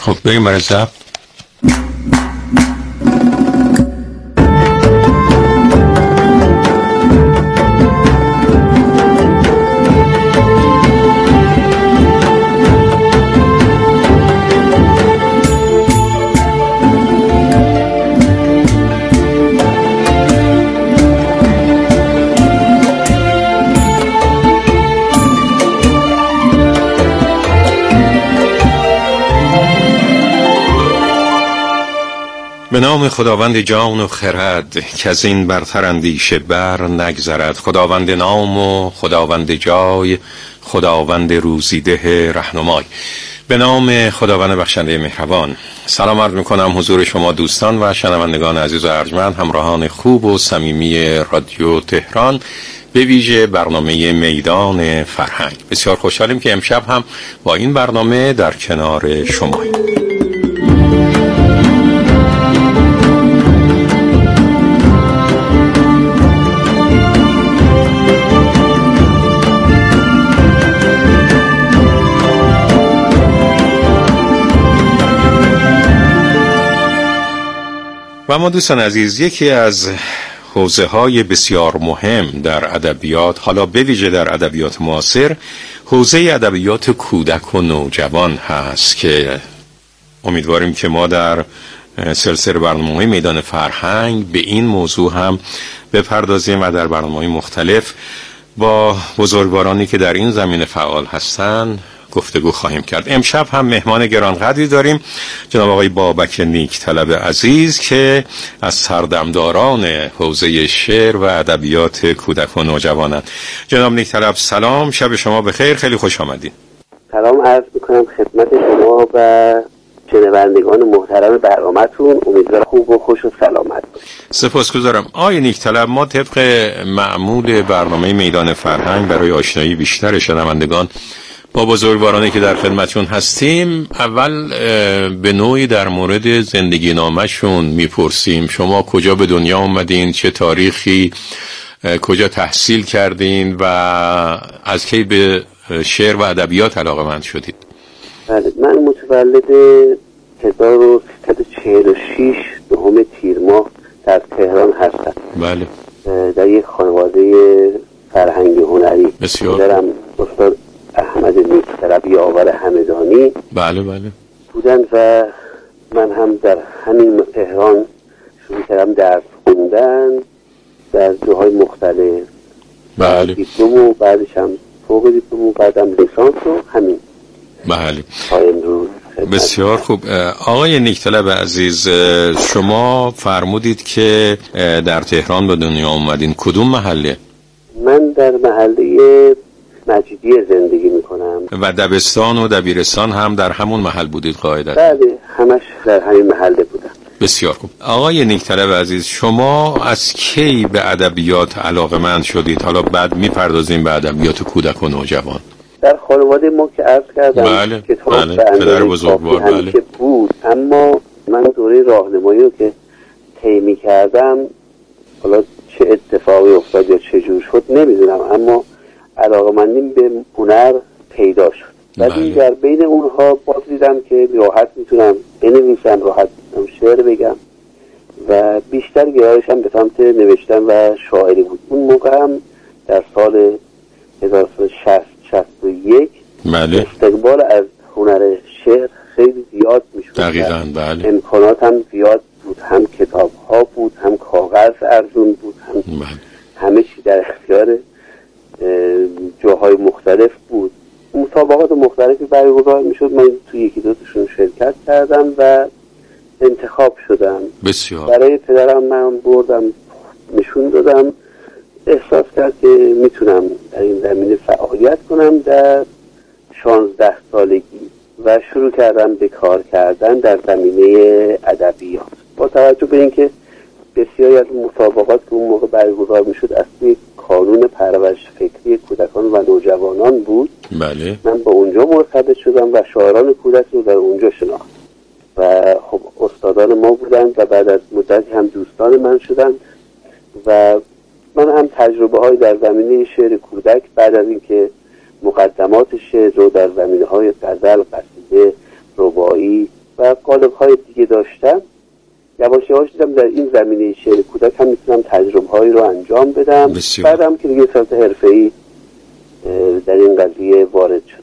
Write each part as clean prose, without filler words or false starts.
خب بریم برای ضبط. به نام خداوند جان و خرد که از این برتر اندیشه بر نگذرد. خداوند نام و خداوند جای، خداوند روزیده رهنمای. به نام خداوند بخشنده مهربان. سلام عرض میکنم حضور شما دوستان و شنوندگان عزیز و ارجمند، همراهان خوب و صمیمی رادیو تهران، به ویژه برنامه میدان فرهنگ. بسیار خوشحالیم که امشب هم با این برنامه در کنار شماییم. و اما دوستان عزیز، یکی از حوزه‌های بسیار مهم در ادبیات، حالا به ویژه در ادبیات معاصر، حوزه ادبیات کودک و نوجوان هست که امیدواریم که ما در سلسله برنامه‌های میدان فرهنگ به این موضوع هم بپردازیم و در برنامه‌های مختلف با بزرگوارانی که در این زمینه فعال هستند گفتگو خواهیم کرد. امشب هم مهمان گرانقدری داریم، جناب آقای بابک نیکطلب عزیز که از سردمداران حوزه شعر و ادبیات کودک و نوجوانند. جناب نیکطلب سلام، شب شما بخیر، خیلی خوش آمدید. سلام عرض میکنم خدمت شما و شنوندگان محترم برنامه‌تون، امیدوارم خوب و خوش و سلامت باشید. سپاسگزارم. آقای نیکطلب، ما طبق معمول برنامه میدان فرهنگ برای آشنایی بیشتر شنوندگان با بزرگوارانی که در خدمتشون هستیم، اول به نوعی در مورد زندگی نامشون میپرسیم. شما کجا به دنیا اومدین؟ چه تاریخی؟ کجا تحصیل کردین؟ و از کی به شعر و ادبیات علاقه‌مند شدید؟ بله، من متولد 1346 دوم تیر ماه در تهران هستم. بله. در یک خانواده فرهنگی هنری. بسیار. دارم استاد احمد نیکطلب یاور همدانی بله بودن و من هم در همین تهران شروع کردم درس خوندن در جاهای مختلف. بله. دیپلم و بعدش هم فوق دیپلم و بعدم لیسانس و همین. بله. تا امروز. بسیار خوب. آقای نیکطلب عزیز، شما فرمودید که در تهران به دنیا اومدین. کدوم محله؟ من در محله مجیدیه زندگی میکنم. و دبستان و دبیرستان هم در همون محل بودید قاعدتا؟ بله، همش در همین محله بودم. بسیار خوب. آقای نیکطلب عزیز، شما از کی به ادبیات علاقه‌مند شدید؟ حالا بعد میپردازیم به ادبیات کودک و نوجوان. در خانواده ما که عرض کردم، بله، کتاب بله، پدر بزرگوار همیشه بود، اما من دوره راهنمایی رو که طی کردم، حالا چه اتفاقی افتاد یا چه جور شد نمیدونم، اما علاقه‌مندیم به هنر پیدا شد. ولی در بین اونها باز دیدم که راحت میتونم بنویسم، راحت میتونم شعر بگم و بیشتر گرایشم به سمت نوشتن و شاعری بود. اون موقع هم در سال 1961 بله. استقبال از هنر شعر خیلی زیاد میشد. دقیقاً. بله. امکانات هم زیاد بود، هم کتاب ها بود، هم کاغذ ارزون بود، هم بله. همه چی در اختیار جاهای مختلف بود. مسابقات مختلفی برگزار میشد. من توی یکی دو تاشون شرکت کردم و انتخاب شدم. بسیار. برای پدرم من بردم نشون دادم، احساس کرد که میتونم در این زمینه فعالیت کنم. در 16 سالگی و شروع کردم به کار کردن در زمینه ادبیات. با توجه به اینکه بسیاری از مسابقات که اون موقع برگزار میشد از توی کانون پرورش فکری کودکان و نوجوانان بود، بله. من با اونجا مرتبط شدم و شاعران کودک رو در اونجا شناختم و خب استادان ما بودند و بعد از مدتی هم دوستان من شدند و من هم تجربه های در زمینه شعر کودک بعد از اینکه مقدمات شعر رو در زمینه های غزل، قصیده، رباعی و و قالب‌های دیگه داشتم. یواش یواش دیدم در این زمینه شعر کودک هم میتونم تجربه‌هایی رو انجام بدم. بعدم که دیگه صورت حرفه‌ای در این قضیه وارد شدم.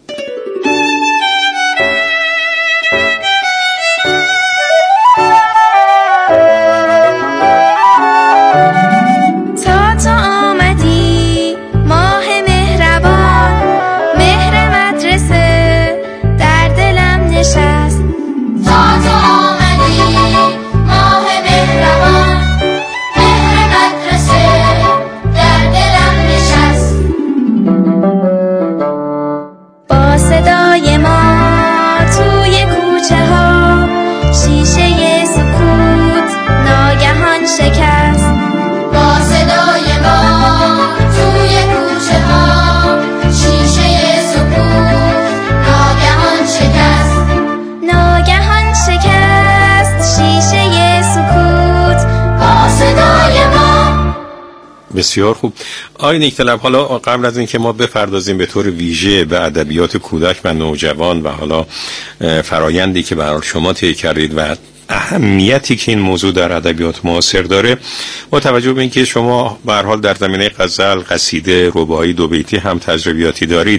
بسیار خوب. آقای نیکطلب، حالا قبل از اینکه ما بپردازیم به طور ویژه به ادبیات کودک و نوجوان و حالا فرایندی که برای شما طی کردید و اهمیتی که این موضوع در ادبیات معاصر داره، با توجه به اینکه شما به هر حال در زمینه غزل، قصیده، رباعی، دو بیتی هم تجربیاتی دارید،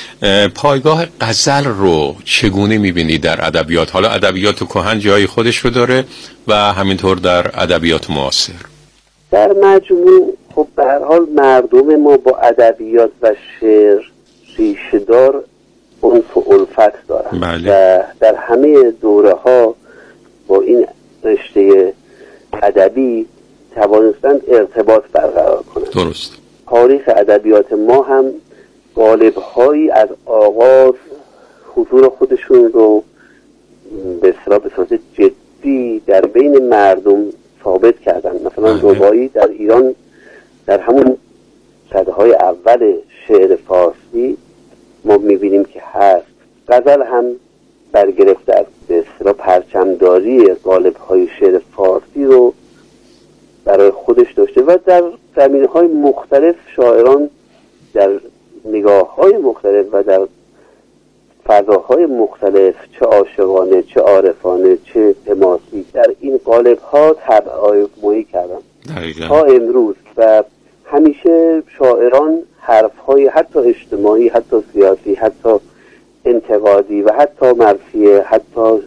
پایگاه غزل رو چگونه می‌بینید در ادبیات؟ حالا ادبیات کهن جای خودش رو داره و همینطور در ادبیات معاصر. در مجموع خب به هر حال مردم ما با ادبیات و شعر ریشه‌دار عنف و الفت دارن. بله. و در همه دوره‌ها با این رشته ادبی توانستند ارتباط برقرار کنند. درست. تاریخ ادبیات ما هم غالب‌هایی از آغاز حضور خودشون رو به صورت جدی در بین مردم ثابت کردن. مثلا رباعی در ایران در همون سده‌های اول شعر فارسی ما می‌بینیم که هست. غزل هم برگرفته از به اصطلاح پرچمداری قالب‌های شعر فارسی رو برای خودش داشته و در زمینه‌های مختلف شاعران در نگاه‌های مختلف و در فضاهای مختلف، چه عاشقانه، چه عارفانه، چه حماسی، در این قالب‌ها تبع‌آزمایی کردن تا امروز. و همیشه شاعران حرف‌های حتی اجتماعی، حتی سیاسی، حتی انتقادی و حتی مرثیه، حتی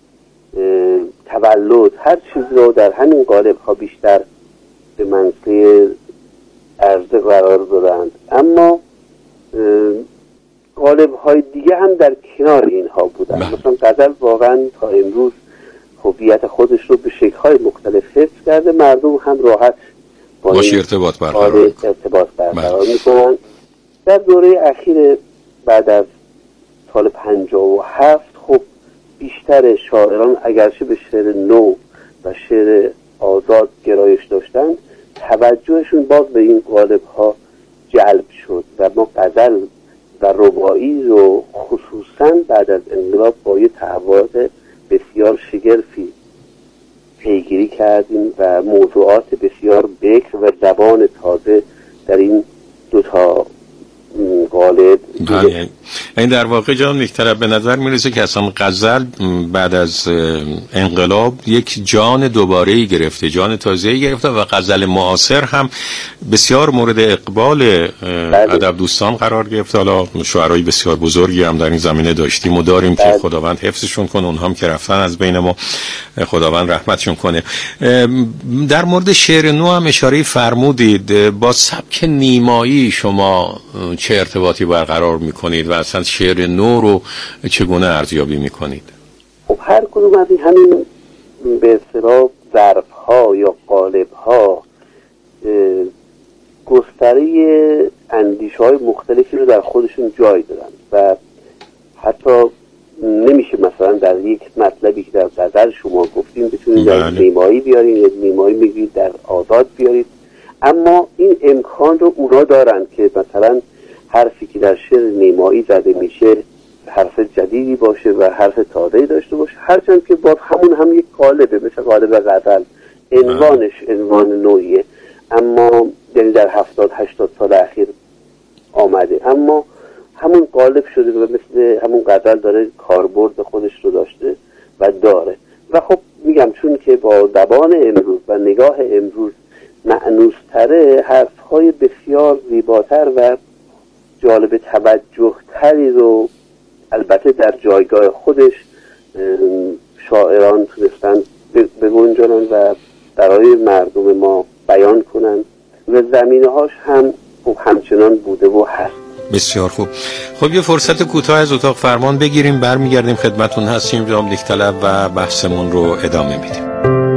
تولد، هر چیز رو در همین قالب‌ها بیشتر به منطقه عرضه قرار دادند. اما قالب‌های دیگه هم در کنار اینها بودن. مثلا غزل واقعا تا امروز هویت خودش رو به شکل‌های مختلف حفظ کرده. مردم هم راحت باش ارتباط برقرار می‌کنن. در دوره اخیر بعد از سال 57 خب بیشتر شاعران اگرچه به شعر نو و شعر آزاد گرایش داشتن، توجهشون باز به این قالب‌ها جلب شد و ما غزل و رباعی رو خصوصا بعد از انقلاب با یه تحولات بسیار شگرفی پیگیری کردیم و موضوعات بسیار بکر و زبان تازه در این دوتا غالب. این در واقع جان نیکطلب به نظر میرسه که اصلا غزل بعد از انقلاب یک جان دوباره‌ای گرفته، جان تازه‌ای گرفته و غزل معاصر هم بسیار مورد اقبال ادب دوستان قرار گرفته. حالا شاعرای بسیار بزرگی هم در این زمینه داشتیم و داریم که خداوند حفظشون کنه، اونها هم که رفتن از بین ما خداوند رحمتشون کنه. در مورد شعر نو هم اشاره فرمودید. با سبک نیمایی شما چه ارتباطی برقرار میکنید و اصلا شعر نو رو چگونه ارزیابی میکنید؟ خب هر کدوم از همین به اصطلاح ظرف‌ها یا قالب‌ها گستره اندیشه‌های مختلفی رو در خودشون جای دادن و حتی نمیشه مثلا در یک مطلبی که در غزل شما گفتیم بتونید در نیمایی بیارید یا نیمایی میگید در آزاد بیارید، اما این امکان رو اونا دارن که مثلا حرفی که در شعر نیمایی زده میشه حرف جدیدی باشه و حرف تازه‌ای داشته باشه، هرچند که باز همون هم یک قالبه، مثل قالب غزل عنوانش عنوان نوعیه، اما یعنی در 70-80 سال اخیر آمده، اما همون قالب شده و مثل همون غزل داره کاربرد خودش رو داشته و با زبان امروز و نگاه امروز مأنوس‌تره، حرف‌های بسیار زیباتر و جالب توجه تری رو البته در جایگاه خودش شاعران تونستن بگنجانن و برای مردم ما بیان کنن و زمینه‌هاش هم همچنان بوده و هست. بسیار خوب. خب یه فرصت کوتاه از اتاق فرمان بگیریم، برمیگردیم خدمتون هستیم جناب نیک‌طلب و بحثمون رو ادامه میدیم.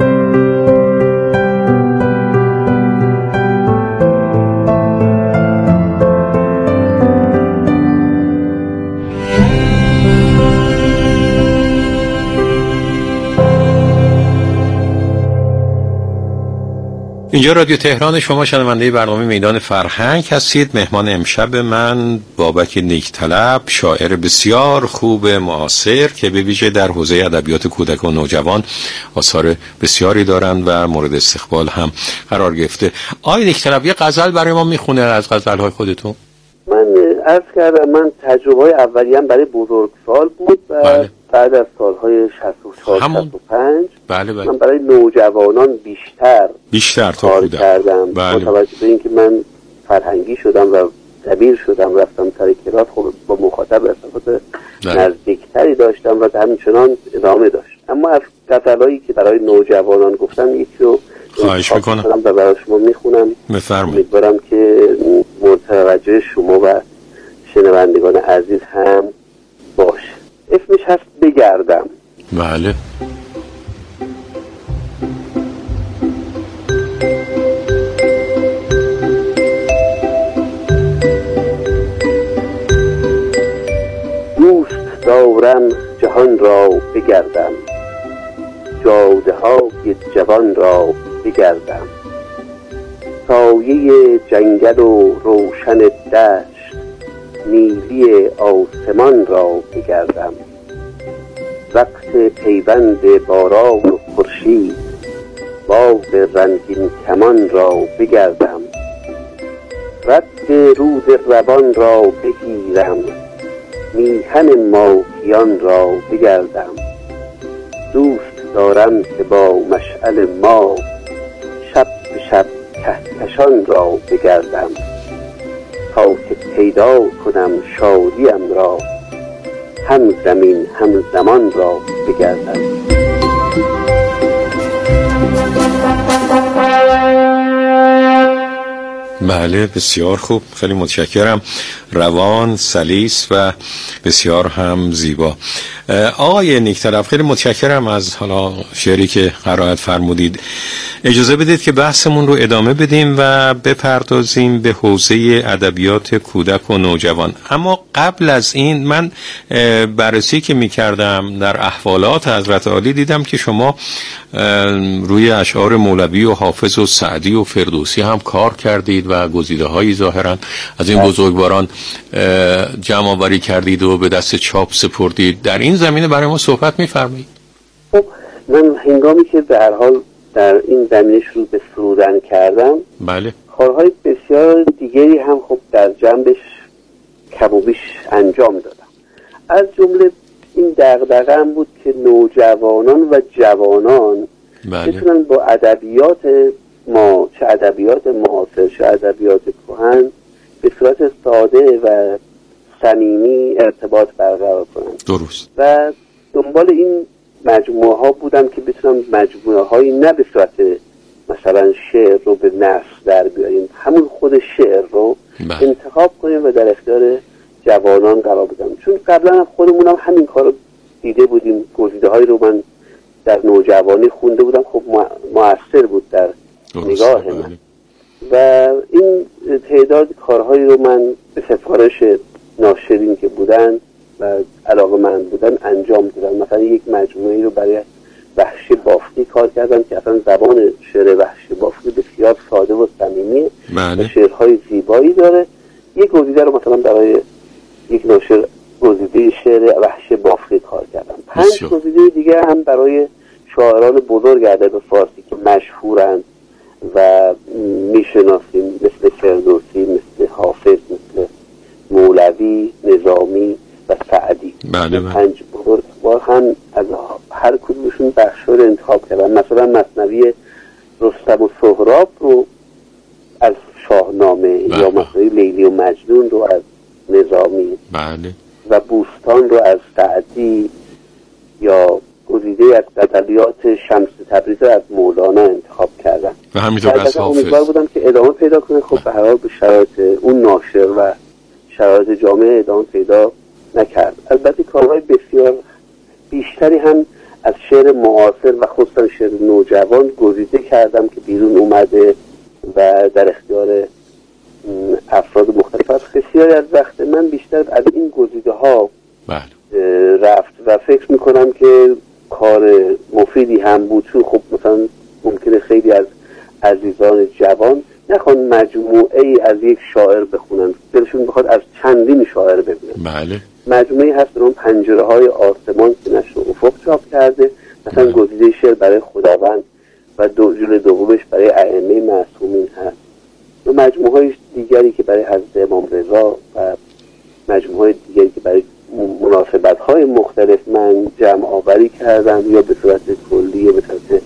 اینجا رادیو تهران، شما شنونده برنامه میدان فرهنگ هستید. مهمان امشب من بابک نیک‌طلب، شاعر بسیار خوب معاصر که به ویژه در حوزه ادبیات کودک و نوجوان آثار بسیاری دارند و مورد استقبال هم قرار گرفته. آقای نیک‌طلب یه غزل برای ما میخونه از غزل‌های خودتون؟ من عرض کردم من تجربه اولیه‌ام برای بزرگسال بود و بعد از سالهای 64-65 من برای نوجوانان بیشتر کار کردم. با توجه به اینکه من فرهنگی شدم و دبیر شدم، رفتم سر کلاس، خب با مخاطب ارتباط نزدیکتری داشتم و همچنان ادامه داشت. اما از غزلایی که برای نوجوانان گفتم یکی رو خواهش میکنم و برای شما میخونم. امیدوارم که متوجه شما و شنوندگان عزیز هم باشه. اسمش هست بگردم. بله. دوست دارم جهان را بگردم، جاده های جوان را بگردم، سایه جنگل و روشن دشت، نیلی آسمان را بگردم، وقت پیوند باران و خورشید، باغ رنگین کمان را بگردم، رد رود روان را بگیرم، میهن ماهیان را بگردم، دوست دارم که با مشعل ما شب به شب کهکشان را بگردم، تا که پیدا کنم شادیم را، هم زمین هم زمان را بگردم. بله، بسیار خوب، خیلی متشکرم. روان، سلیس و بسیار هم زیبا. آقای نیک‌طلب خیلی متشکرم از حالا شعری که قرائت فرمودید. اجازه بدید که بحثمون رو ادامه بدیم و بپردازیم به حوزه ادبیات کودک و نوجوان. اما قبل از این من بررسی که می‌کردم در احوالات حضرت عالی دیدم که شما روی اشعار مولوی و حافظ و سعدی و فردوسی هم کار کردید و گزیده‌هایی ظاهراً از این بزرگواران جمع آوری کردید و به دست چاپ سپردید. در این زمینه برای ما صحبت می‌فرمایید؟ خب من هنگامی که به هر حال در این زمینه شروع به سرودن کردم، بله، کارهای بسیار دیگری هم خب در جنبش کم و بیش انجام دادم. از جمله این دغدغه‌ام بود که نوجوانان و جوانان بتونن با ادبیات ما، چه ادبیات معاصر چه ادبیات کهن، به صورت ساده و صمیمی ارتباط برقرار کنن. درست. و دنبال این مجموعه ها بودم که بتونم مجموعه هایی نه به صورت مثلا شعر رو به نثر در بیاریم، همون خود شعر رو انتخاب کنیم و در اختیار جوانان قرار بدم. چون قبلا خودمونم همین کار رو دیده بودیم، گزیده هایی رو من در نوجوانی خونده بودم، خب مؤثر بود در نگاه من. و این تعداد کارهایی رو من به سفارش ناشرین که بودن و علاقه‌مند بودن انجام دادم. مثلا یک مجموعه رو برای وحشی بافتی کار کردم که اصلا زبان شعر وحشی بافتی بسیار ساده و صمیمیه و شعرهای زیبایی داره. یک گزیده رو مثلا برای یک ناشر گزیده شعر وحشی بافتی کار کردم. 5 گزیده دیگه هم برای شاعران بزرگ ادب فارسی که مشهورند و میشناسیم، مثل فردوسی، مثل حافظ، مثل مولوی، نظامی و سعدی. 5 بزرگوار هم از هر کدومشون بخشا رو انتخاب کردم. مثلا مثنوی رستم و سهراب رو از شاهنامه یا مثنوی لیلی و مجنون رو از نظامی بله و بوستان رو از سعدی یا گزیده از غزلیات شمس تبریز رو از مولانا انتخاب کردم و همینطور از حافظ. امیدوار بودم که ادامه پیدا کنه. خب به هر حال به شرایط اون ناشر و شرایط جامعه ادامه پیدا نکرد. البته کارهای بسیار بیشتری هم از شعر معاصر و خصوصا شعر نوجوان گزیده کردم که بیرون اومده و در اختیار افراد مختلف است. بسیاری از وقت من بیشتر از این گزیده ها رفت و فکر میکنم که کار مفیدی هم بود، چون خب مثلا ممکنه خیلی از عزیزان جوان نخوان مجموعه ای از یک شاعر بخونن، دلشون بخواد از چندین شاعر ببینن. بله مجموعه هست به نام پنجره های آسمان که نشر افق چاپ کرده، مثلا گزیده شعر برای خداوند و جلد دومش برای ائمه معصومین هست، و مجموعه های دیگری که برای حضرت امام رضا و مجموعه های دیگری که برای مناسبت های مختلف من جمع آوری کردم یا به صورت کلی یا به صورت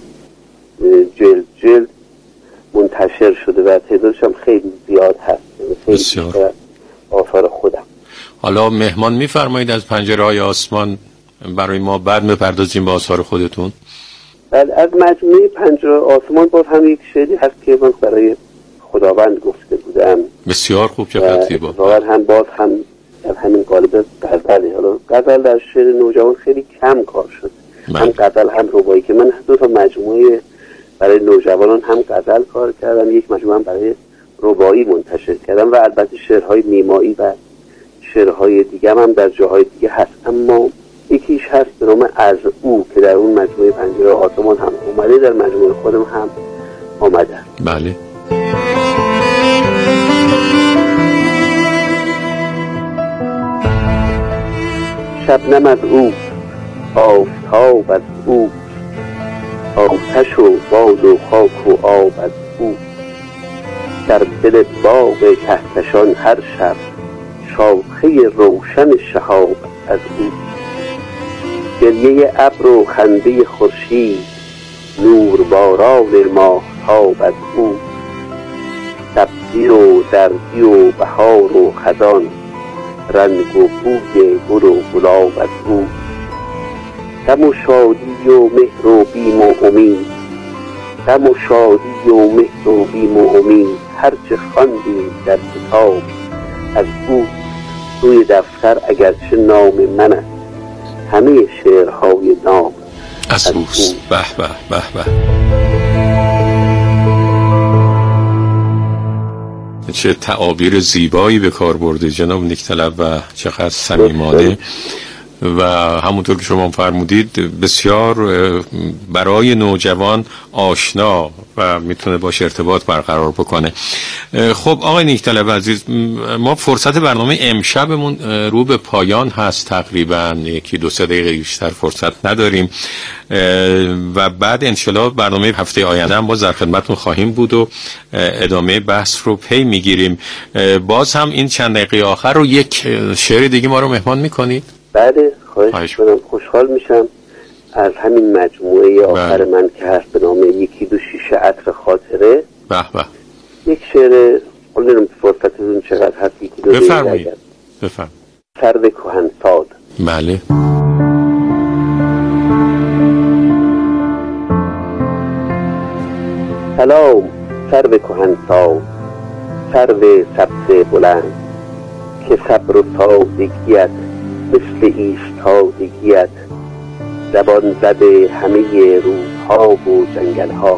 جلد منتشر شده و تعدادش هم خیلی زیاد هست، خیلی بیشتر آثار خودم. حالا مهمان میفرمایید از پنجره های آسمان برای ما، بعد میپردازیم به آثار خودتون. بعد از مجموعه پنجره آسمان باز هم یک شعری هست که من برای خداوند گفته بودم. بسیار خوب، چقدر زیبا. واقعا هم باز هم در همین قالب غزله. حالا غزل در شعر نوجوان خیلی کم کار شد، هم غزل هم ربایی، که من دو تا مجموعه برای نوجوانان هم غزل کار کردم، یک مجموعه هم برای ربایی منتشر کردم و البته شعرهای نیمایی و شعرهای دیگه هم در جاهای دیگه هست. اما یکیش هست به نام از او که در اون مجموعه پنجره آسمان هم اومده، در مجموعه خودم هم آمده. بله. شبنم از او، آفتاب از او، آتش و باد و خاک و آب از او، در دل باغ کهکشان هر شب شاخه روشن شهاب از او، گریه ابر و خنده خورشید، نور باران ماهتاب از او، سبزی و زردی و بهار و خزان، رنگ و بوی گل و گلاب از او، غم و شادی و مهر و بیم و امید، غم و شادی و مهر و بیم و امید، هرچه خواندیم در کتاب از او، روی دفتر اگرچه نام من است، همه شعرهای نام از اوست. به به به به. چه تعابیر زیبایی به کار برده جناب نیک‌طلب و چقدر صمیمانه، و همونطور که شما فرمودید بسیار برای نوجوان آشنا و میتونه باش ارتباط برقرار بکنه. خب آقای نیک‌طلب عزیز، ما فرصت برنامه امشبمون رو به پایان هست، تقریبا یکی دو سه دقیقه بیشتر فرصت نداریم و بعد انشالله برنامه هفته آینده هم باز در خدمتتون خواهیم بود و ادامه بحث رو پی میگیریم. باز هم این چند دقیقه آخر رو یک شعر دیگه ما رو مهمان میکنید؟ بله، خواهش کنم، خوشحال میشم. از همین مجموعه آخر من که هست به نام یکی دو شیشه عطر خاطره، به به، یک شعر نمیدونم فرصتتون چقدر هست، یکی دو بفرمایید. سرو کهنسال. بله. سلام سرو کهنسال، سرو سبز بلند، که صبر و سادگیت مثل ایستادگیت، زبان زده همه روزها و جنگلها،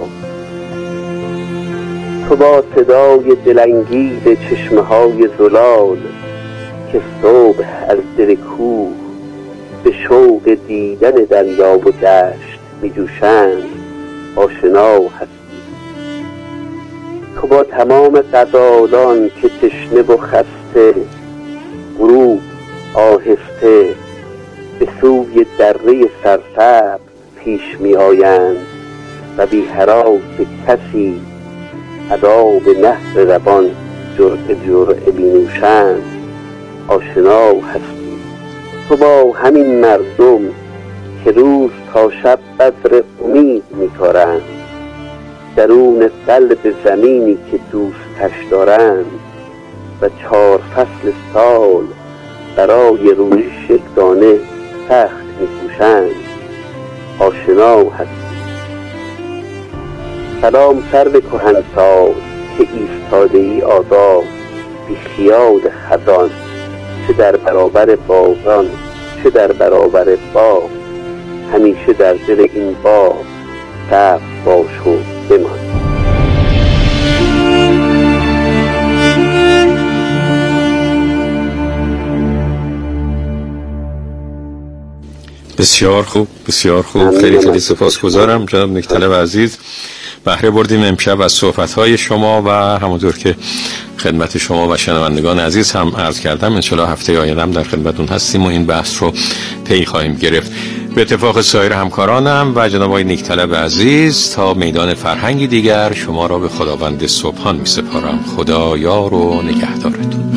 تو با صدای دلانگیز چشمه های زلال، که صبح از دل کوه به شوق دیدن دریا و دشت می جوشند آشنا هستی، تو با تمام غزالان که تشنه و خسته، غروب آهسته به سوی دره سرسبز پیش می آیند و بی هراس کسی عذاب نهر روان جرعه می نوشند آشنا هستی، تو با همین مردم که روز تا شب بذر امید می‌کارند، درون قلب زمینی که دوستش دارند، و 4 فصل سال برای رویش یک دانه سخت می‌کوشند. آشنا هستی. سلام سرو کهنسال که ایستاده ای آزاد، بی خیال خزان، چه در برابر باغان چه در برابر باغ، همیشه در دل این باغ سبز باش و بمان. بسیار خوب، بسیار خوب. خیلی خیلی سپاسگزارم جناب نیکطلب عزیز. بهره بردیم امشب از صحبت‌های شما و همونطور که خدمت شما و شنوندگان عزیز هم عرض کردم، انشالله هفته آینده هم در خدمتون هستیم و این بحث رو پی خواهیم گرفت. به اتفاق سایر همکارانم و جناب آقای نیکطلب عزیز، تا میدان فرهنگی دیگر شما را به خداوند سبحان می سپارم. خدا یار و نگهدارتون.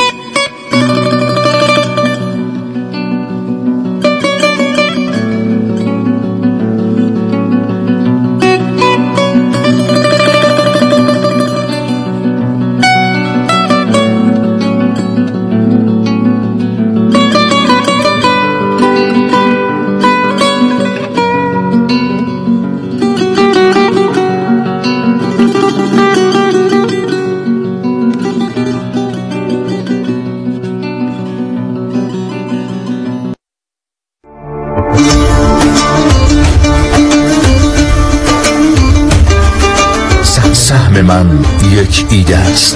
سهم من یک ایده است.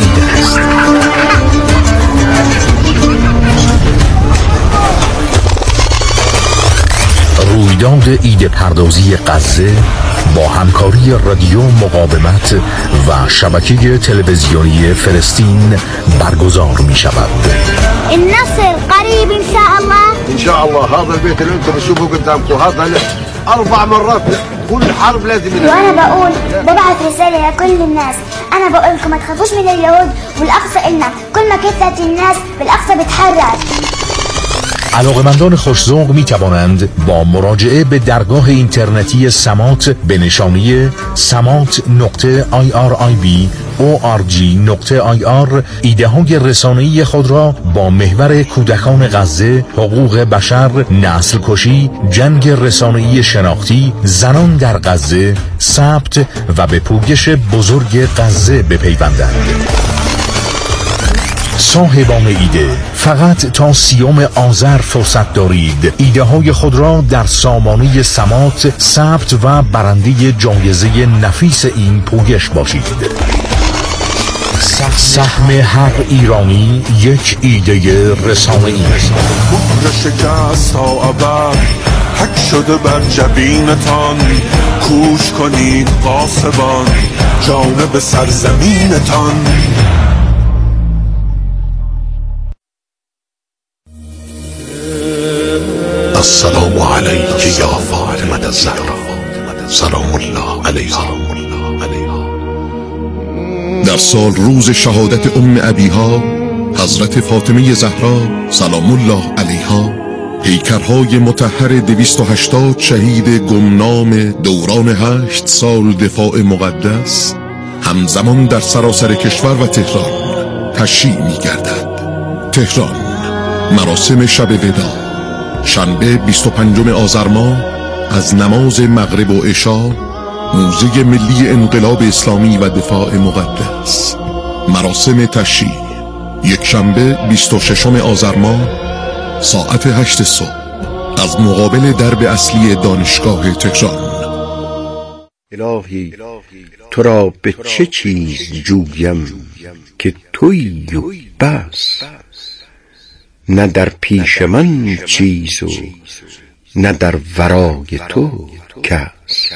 رویداد ایده پردازی غزه با همکاری رادیو مقاومت و شبکه تلویزیونی فلسطین برگزار می شود. النصر قریب ان شاء الله. ان شاء الله. هذا البيت اللي انتم تشوفوه قدامكم هذا 4 مرات كل حرب لازم. وانا بقول ببعث رساله لكل الناس، انا بقول لكم ما تخافوش من اليهود، والاقصى إلنا كل ما كترت الناس بالاقصى بتحرر. علاقمندان خوش‌ذوق می توانند با مراجعه به درگاه اینترنتی سمات به نشانی samat.irib.org.ir ایده های رسانه‌ای خود را با محور کودکان غزه، حقوق بشر، نسل کشی، جنگ رسانه‌ای شناختی، زنان در غزه ثبت و به پویش بزرگ غزه بپیوندند. صاحبان ایده، فقط تا 30 آذر فرصت دارید ایده های خود را در سامانه سمات ثبت و برنده جایزه نفیس این پویش باشید. سهم هر ایرانی یک ایده رسانه‌ای. مهر شکست تا ابد حک شده بر جبینتان، کوش کنید غاصبان جانب سرزمینتان. السلام علیک یا فاطمه الزهرا سلام الله علیها. در سال روز شهادت ام ابیها حضرت فاطمه زهرا سلام الله علیها، پیکرهای مطهر 280 شهید گمنام دوران 8 سال دفاع مقدس همزمان در سراسر کشور و تهران تشییع می گردد. تهران، مراسم شب وداع شنبه 25 آذر ماه از نماز مغرب و عشا، موزه ملی انقلاب اسلامی و دفاع مقدس. مراسم تشییع یکشنبه 26 آذر ماه ساعت 8 صبح از مقابل درب اصلی دانشگاه تهران. الهی تو را به چه چیز جویم که تویی و بس، نه در پیش من چیز و نه در ورای تو کس.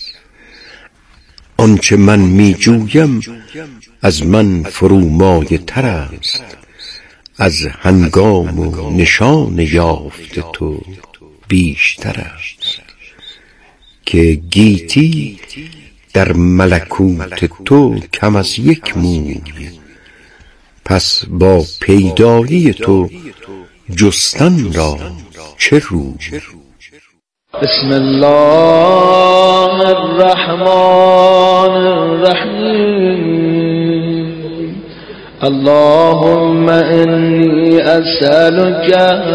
آنچه من می جویم از من فرومایه تر است، از هنگام و نشان یافت تو بیشتر است. که گیتی در ملکوت تو کم از یک موی، پس با پیدایی تو جستن را چه روی. بسم الله الرحمن الرحيم. اللهم إني أسألك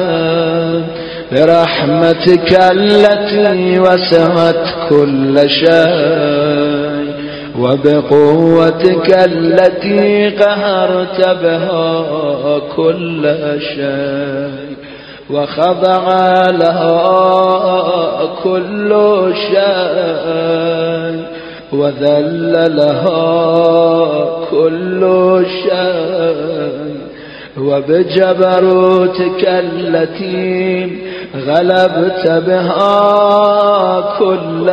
برحمتك التي وسعت كل شيء وبقوتك التي قهرت بها كل شيء وخضع لها كل شيء وذل لها كل شيء وبجبروتك التي غلبت بها كل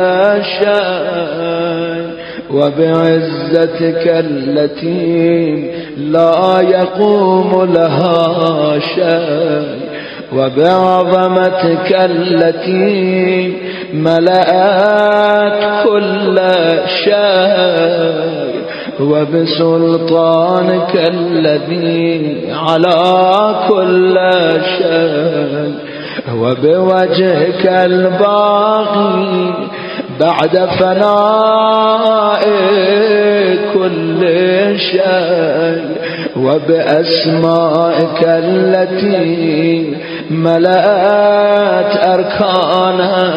شيء وبعزتك التي لا يقوم لها شيء وبعظمتك التي ملأت كل شيء وبسلطانك الذي على كل شيء وبوجهك الباقي بعد فناء كل شيء وبأسمائك التي ملأت أركان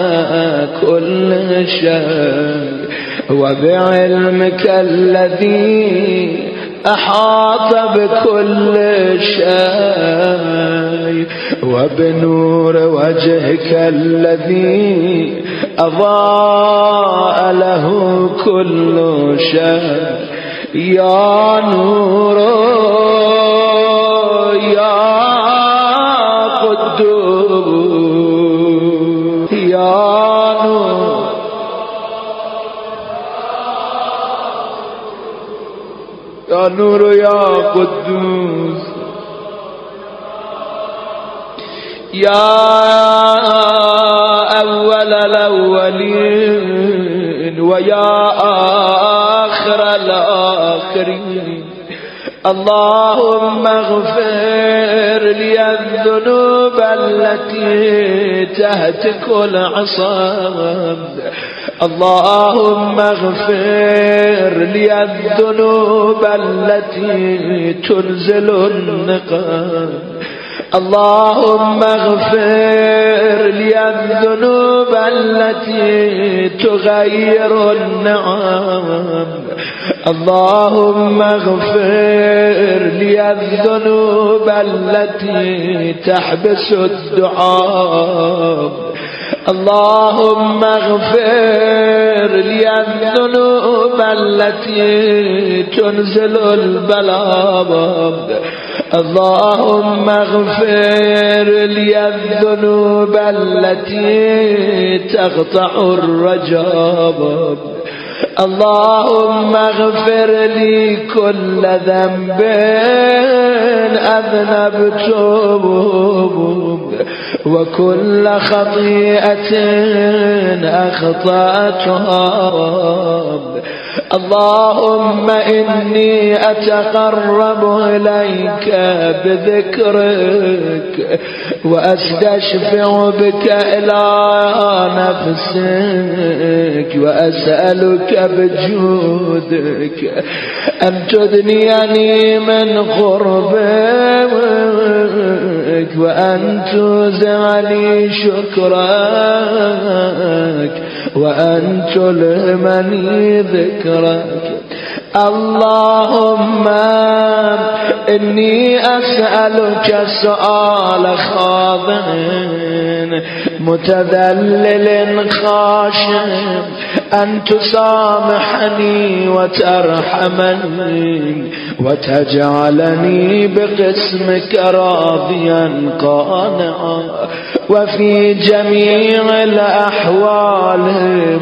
كل شيء وبعلمك الذي أحاط بكل شيء وبنور وجهك الذي أضاء له كل شيء يا نور يا قدوس يا نور يا نور يا قدوس يا أول الأولين ويا آخر الآخرين. اللهم اغفر لي الذنوب التي تهتك العصام. اللهم اغفر لي الذنوب التي تنزل النقم. اللهم اغفر لي الذنوب التي تغير النعم. اللهم اغفر لي الذنوب التي تحبس الدعاء. اللهم اغفر لي الذنوب التي تنزل البلاء. اللهم اغفر لي الذنوب التي تقطع الرجاء. اللهم اغفر لي كل ذنب أذنبته وكل خطيئة أخطأتها. اللهم إني أتقرب إليك بذكرك وأستشفع بك إلى نفسك وأسألك بجودك أن تدنيني من قربك وأن توزعني شكرك وأن تلهمني ذكرك. اللهم إني أسألك سؤال خاضع متذلل خاشع أن تسامحني وترحمني وتجعلني بقسمك راضيا قانعا وفي جميع الأحوال